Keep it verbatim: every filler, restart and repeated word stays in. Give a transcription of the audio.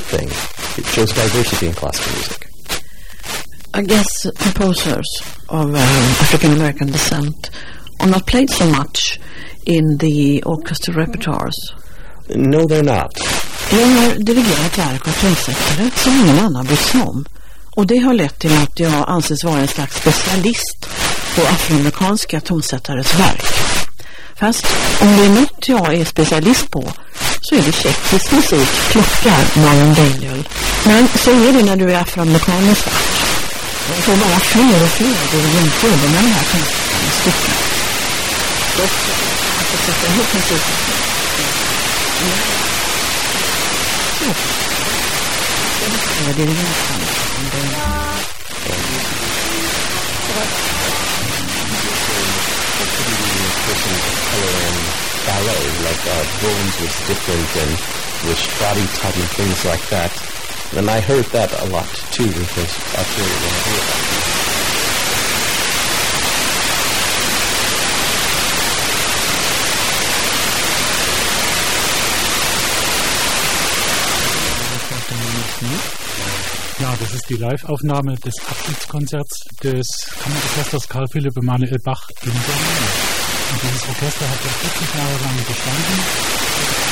thing. It shows diversity in classical music. I guess composers of um, African American descent are not played so much in the orchestra repertoires. No, they're not. Jag har dirigerat verk och trumsättare som ingen annan bryr sig om. Och det har lett till att jag anses vara en slags specialist på afroamerikanska tonsättares verk. Fast om det är något jag är specialist på så är det tjeckisk musik, klockar, Marlon Daniel. Men så är det när du är afroamerikan och svart. Jag får bara fler och fler dirigenter med de här konstnärliga stycken. Dock att jag sätta ihop musiken. Så. Jag beskriver dirigenten om det. Ballet, like uh, Bones was different and was body type and things like that. And I heard that a lot too because that's really what I heard about. Ja, das ist die Live-Aufnahme des Abschiedskonzerts des Kammerorchesters Karl Philipp Emanuel Bach in Berlin. Und dieses Orchester hat ja vierzig Jahre lang bestanden.